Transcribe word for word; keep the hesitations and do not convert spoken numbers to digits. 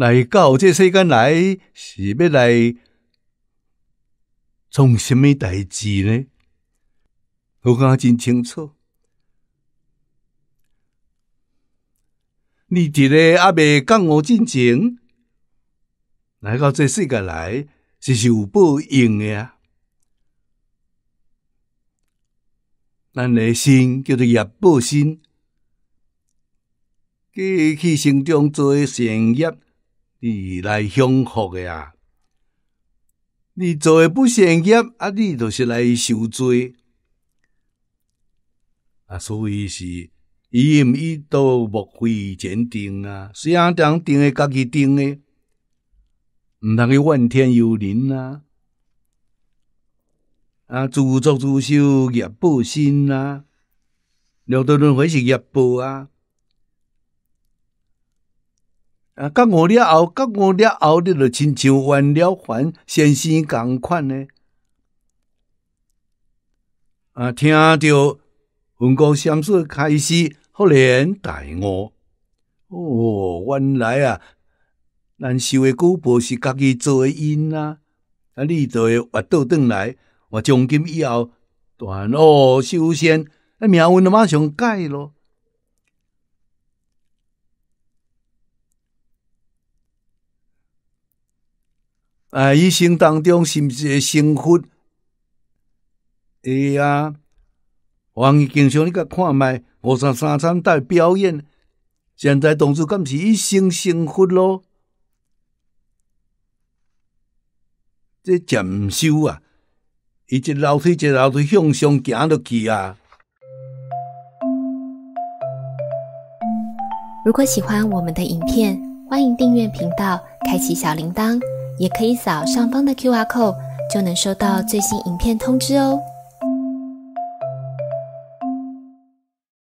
来到这世间来是要来创什么代志呢？我讲真清楚，你一个还未觉悟进前，来到这世界来是是有报应的啊。咱的身叫做业报身，过去生中做善业，你来享福的啊。你做的不善业，啊，你就是来受罪。啊，所以是以因以道，莫非前定啊。谁人当定的，家己定的，毋通去怨天尤人啊。啊，自作自受，业报身啊，六道轮回是业报啊。啊，觉悟了后，觉悟了后，你就亲像还了还先生同款呢。啊，听着文光禅师开示，忽然大悟。哦，原来啊，咱受的果报是家己做的因啊。啊，你就会活倒转来。我从今以后断恶修善，那命运就马上改咯。啊，一生当中是毋是会成佛？会啊！王爷经常你甲看卖五三三餐带表演，现在同志敢是一生成佛咯？这渐修啊！伊一楼梯一楼梯向上行落去啊！ 如果喜欢我们的影片，欢迎订阅频道，开启小铃铛，也可以扫上方的 Q R code，就能收到最新影片通知哦。